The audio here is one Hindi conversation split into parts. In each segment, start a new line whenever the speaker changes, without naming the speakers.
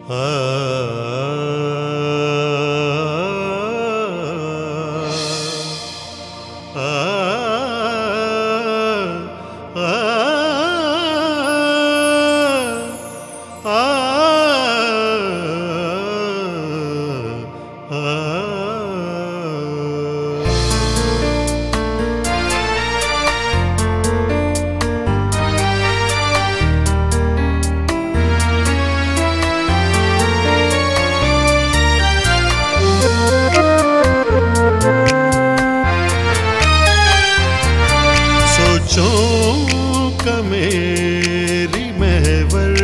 मेरी महवर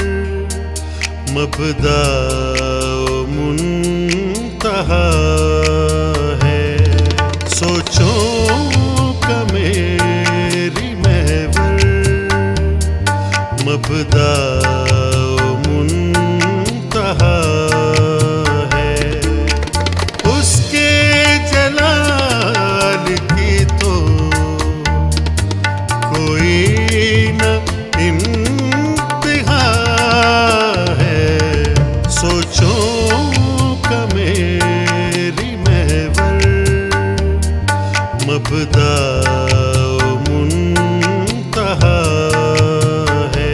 मबदा मुंतहा है। सोचों का मेरी महवर मबदा मुंतहा है। उसके जलाल की तो कोई न इंतहा है। सोचों का मेरी महवर मबदा मुंतहा है।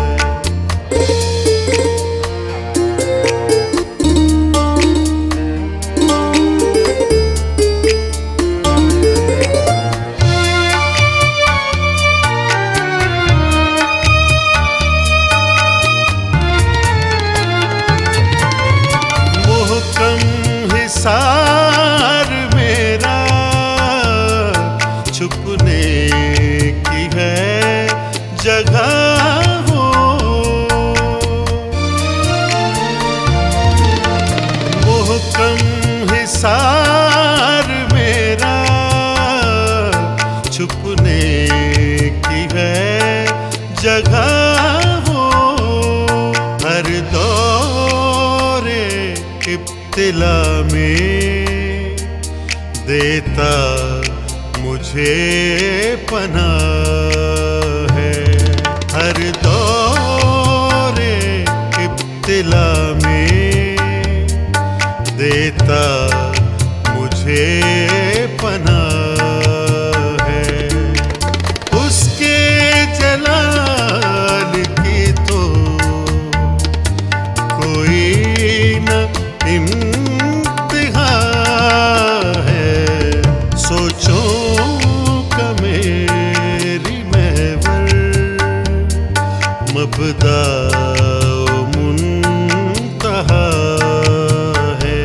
हिसार मेरा छुपने की है जगह हो। मोहकम हिसार मेरा छुपने की है जगह हो। हर दौरे इब्तिला में देता मुझे पनाह है। हर दौरे इब्तिला में देता मुझे पनाह है। उसके जलाल की तो कोई न इंतहा है। सोचों का मेरी महवर मबदा मुंतहा है।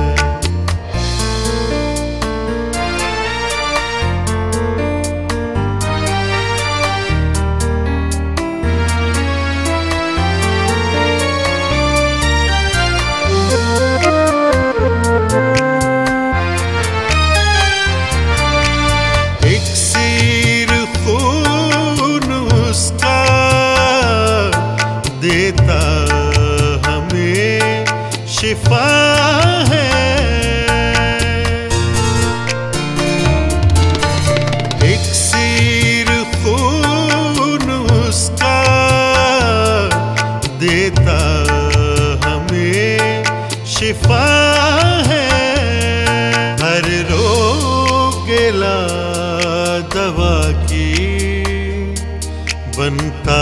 देता हमें शिफा है। इक्सीर खून उसका देता हमें शिफा है। हर रोग गिला दवा की बनता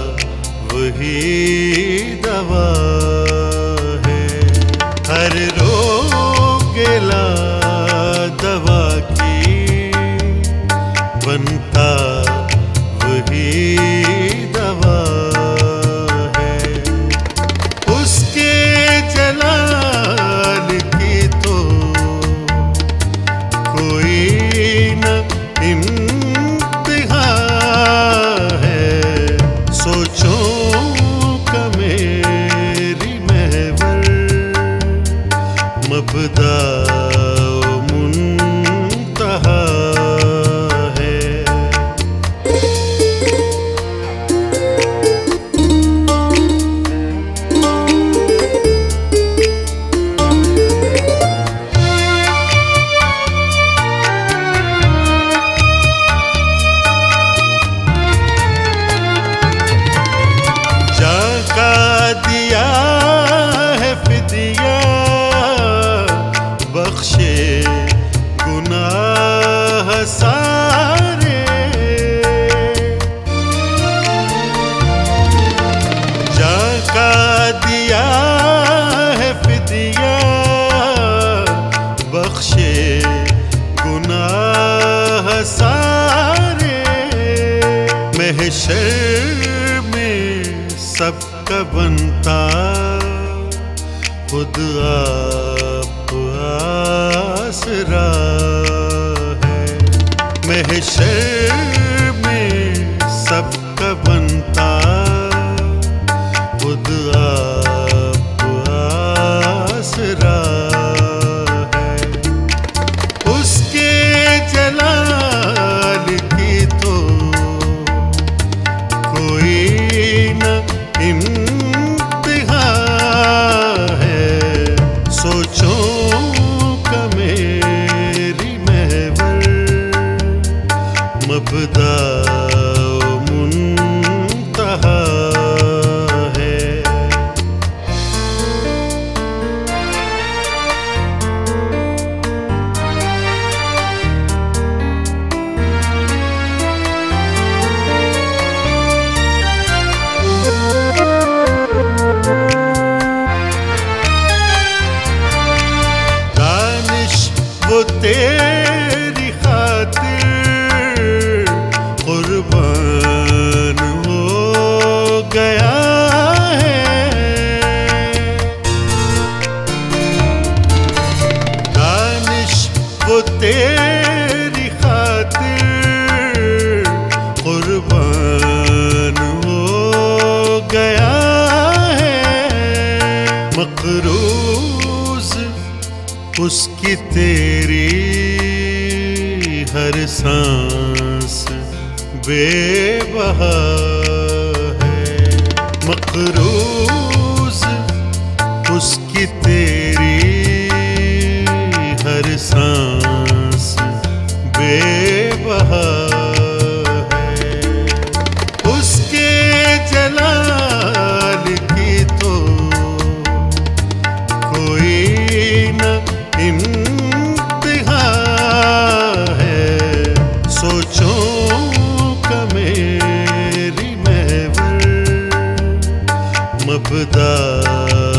वही दवा है। हर रोग गिला दवा की बनता वही दवा है। उसके जलाल की तो कोई न इंतहा है। सोचों का मेरी सबका बनता खुद आप आसरा है। महशर में सबका बनता खुद आप आसरा है। उसके जलाल की तो कोई न इंतहा है। सोचो का मेरी महवर मबदा मुंतहा है। वो तेरी खातिर कुर्बान हो गया है। दानिश वो तेरी खातिर कुर्बान हो गया है। मकरूज उसकी तेरी हर सांस बेबहा है। मकरूज उसकी तेरी हर सांस बेबहा है। उसके जलाल की तो कोई न इंतहा है। सोचो का मेरी महवर मबदा